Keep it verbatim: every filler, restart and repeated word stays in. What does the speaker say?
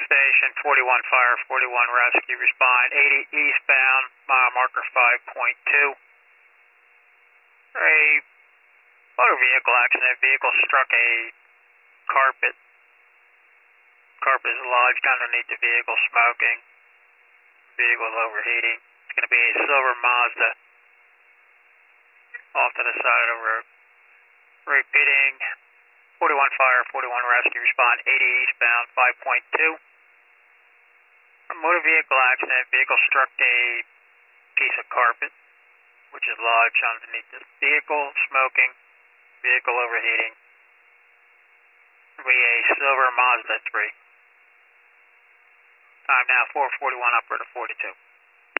station, forty-one fire, forty-one rescue, respond eighty eastbound, mile marker five point two. A motor vehicle accident, vehicle struck a carpet. Carpet is lodged underneath the vehicle, smoking. Vehicle is overheating. It's going to be a silver Mazda off to the side of the road. Repeating, forty-one fire, forty-one rescue, respond eighty eastbound, five point two. A motor vehicle accident, vehicle struck a piece of carpet, which is lodged underneath the vehicle, smoking, vehicle overheating. It'll be a silver Mazda three. Time now four forty-one, upper to forty-two.